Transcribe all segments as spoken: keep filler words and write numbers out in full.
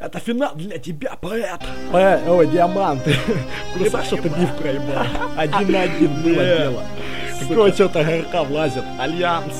Это финал для тебя, поэт. Поэт, ой, диаманты. Курса что-то бив проебал. Один на один было дело. Какое что-то ГРК влазит. Альянс.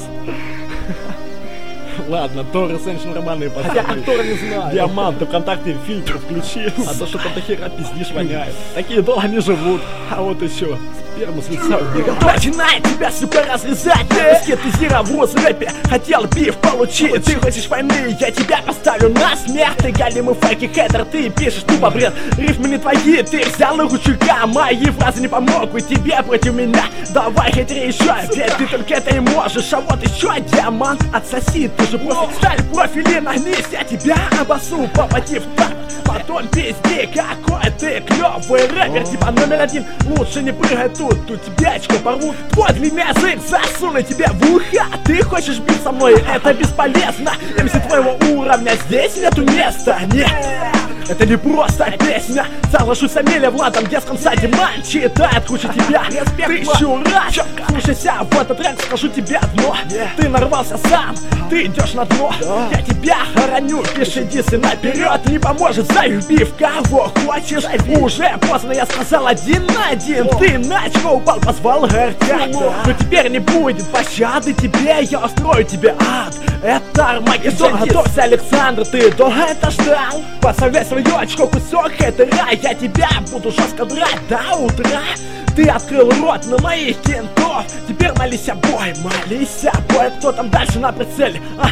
Ладно, Торы Сеншн нормальные пацаны. Я Тора не знаю. Диаманты ВКонтакте фильтр включил. А то что-то до хера пиздишь воняет. Такие долго не живут. А вот еще сперму с лица убегает. Начинает тебя, сука, разрезать. Скептизировал в рэпе, хотел биф получить. Ты хочешь войны, я тебя поставлю на смерть. Ты галимый фейки хейтер, ты пишешь тупо бред. Рифмы не твои, ты взял их у чука. Мои фразы не помогут тебе против меня. Давай хейтери еще, ведь ты только это и можешь. А вот еще диамант отсоси. Ты же профи, сталь профили, нагнись. Я тебя обосу, попади в так. Потом пизди, какой ты клевый рэпер. Типа номер один, лучше не прыгай тут. Тут тебе очко порвут. Твой длинный язык засуну тебе в ухо. Ты хочешь бить со мной, это бесполезно. эм си твоего уровня здесь нету места. Нет, это не просто песня. Соглашусь с Амелия в ладном детском саде. Ман читает куча тебя тысячу раз. Слушайся, в этот трек скажу тебе одно. Ты нарвался сам, ты идешь на дно. Я тебя хороню, пиши дисы наперед. Не поможет, заебив кого хочешь. Уже поздно, я сказал один на один. Ты на очко упал, позвал ГРК. Но теперь не будет пощады тебе. Я устрою тебе ад. Это Армагеддон. Готовься, Александр, ты долго это ждал. Поставляй свое очко, кусок хейтера. Я тебя буду жестко драть до утра. Ты открыл рот на моих кентов. Теперь молись бой, молись бой. Кто там дальше на прицеле? А,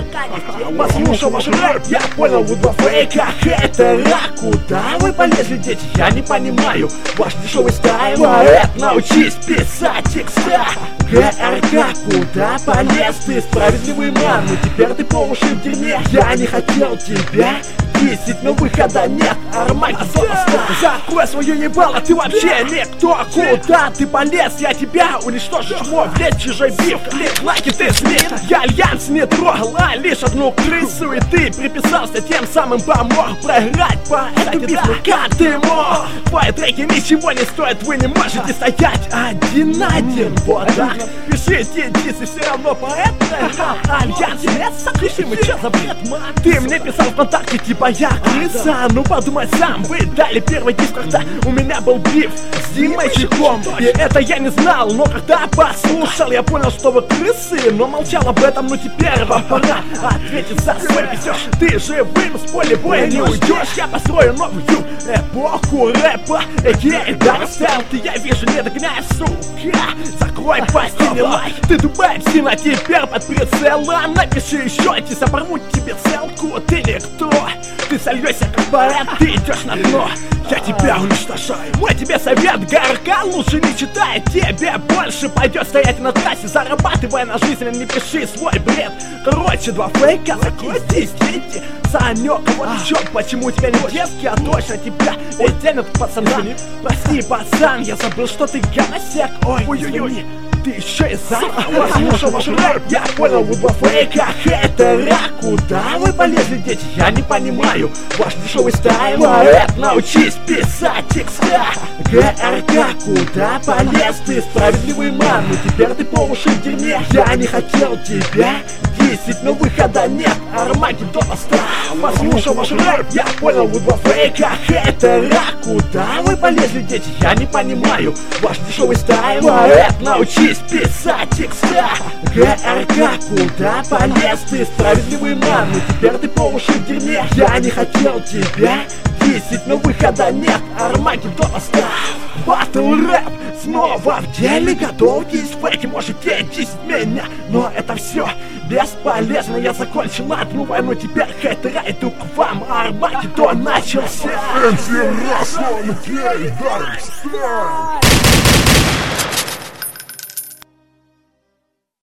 ГРК, послушал ваш рэп. Я понял, вы два фейка хейтера. Куда вы полезли, дети? Я не понимаю ваш дешевый стайл. Поэт, научись писать текста. ГРК, куда полез ты? Справедливый ман, но теперь ты по уши в дерьме. Я не хотел тебя десять, но выхода нет. Армагеддон, закрой свое ебало, ты вообще никто. Куда ты полез? Я тебя уничтожу, чмо, влезь чужой биф. Клик, лайки, ты слит. Я альянс не трогал, а лишь одну крысу. И ты приписался, тем самым помог проиграть по эту бифу, как ты мог. Твои треки ничего не стоят, вы не можете стоять один на один. Вот так, пишите дисы, все равно поэт. Альянс, нет, запиши, мы чё за бред, ман? Ты мне писал ВКонтакте, типа я крыса. Ну подумай сам, вы дали первый диск, когда у меня был биф с Димой Чиком. И это я не знал, но когда послушал, я понял, что вы крысы. Но молчал об этом, но теперь вам пора ответить за свой писёж. Ты живым с поля боя не уйдешь. Я построю новую эпоху рэпа. Эй, Дарстайл, ты, я вижу, не догоняешь, сука. Закрой пасть и не лайк. Ты тупая псина, теперь под прицелом. Напиши еще, тиса, порвут тебе целку. Ты никто, ты сольешься как поэт, ты идешь на дно. Я тебя уничтожаю. Мой тебе совет, ГРК, лучше не читай. Тебе больше пойдет стоять на трассе, зарабатывая на жизнь, не пиши свой бред. Короче, два фейка, закрутись, дети. Санек, вот в чем, почему у тебя не девки, а точно тебя ведь тянут пацана. Прости, пацан, я забыл, что ты гомосек. Ой, ой-ой-ой, ты еще и сам послушал ваш рэп. Я понял, вы два фейка хейтера. Куда вы полезли, дети? Я не понимаю ваш дешевый стайл. Поэт, научись писать текста. ГРК, куда полез ты? Справедливый ман, но теперь ты по уши в дерьме. Я не хотел тебя десять, но выхода нет. Армагеддон остался. Послушал ваш рэп. Я понял, вы два фейка хейтера. Куда вы полезли, дети? Я не понимаю ваш дешевый стайл. Поэт, научись писать текста. ГРК, куда полез ты? Справедливый ман, но теперь ты по уши в дерьме. Я не хотел тебя десять, но выхода нет. Армагеддон остался. Батл рэп снова в деле. Готовьтесь, фейки, можете десять меня. Но это все бесполезно. Я закончил одну войну, теперь хейтера идут к вам. Армагеддон начался. Один раз, но не Дарстайл.